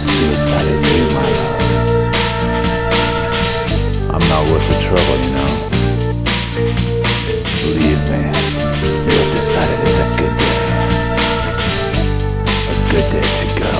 suicided you, my love. I'm not worth the trouble, you know. Believe me, you have decided it's a good day. A good day to go.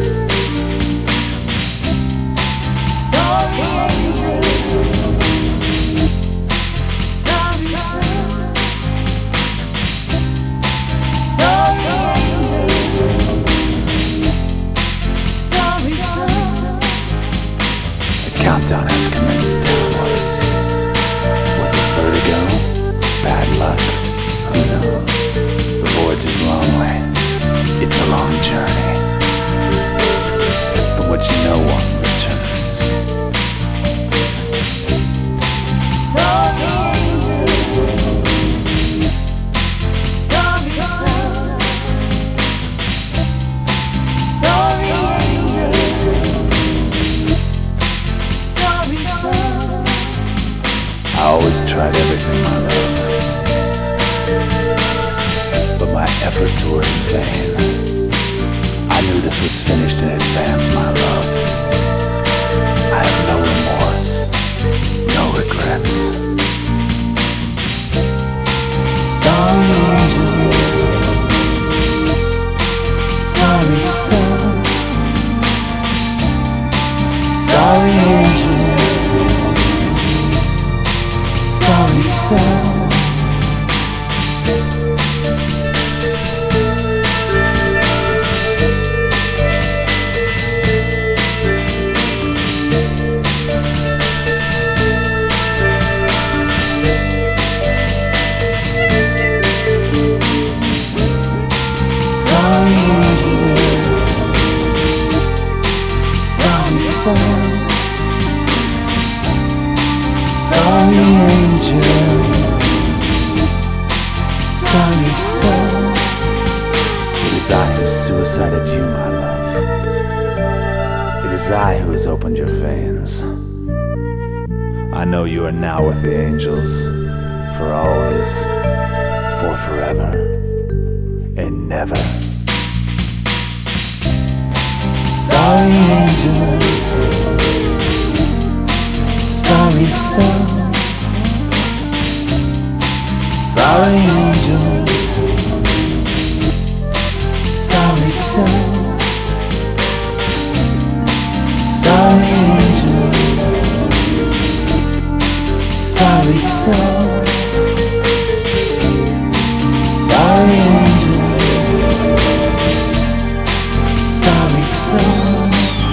Countdown has commenced downwards. Was it vertigo? Bad luck? Who knows? The voyage is lonely. It's a long journey from which no one returns. I always tried everything, my love, but my efforts were in vain. I knew this was finished in advance, my love. I have no remorse, no regrets. Sorry, angel. Sorry, son. Sorry, angel. Sorry, son. Sorry, angel. Sorry, son. Sorry, angel. Sorry, son. It is I who suicided you, my love. It is I who has opened your veins. I know you are now with the angels, for always, for forever, and never. Sorry, angel. Sorry, son. Sorry, angel. Sorry, son. Sorry, angel. Sorry, son. Sorry, angel. Sorry, son.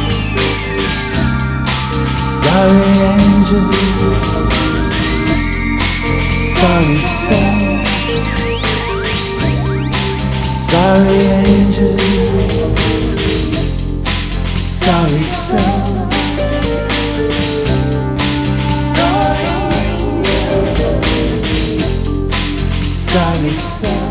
Sorry, angel. Sorry, son. Sorry, angel. Sorry, son. Sorry, son.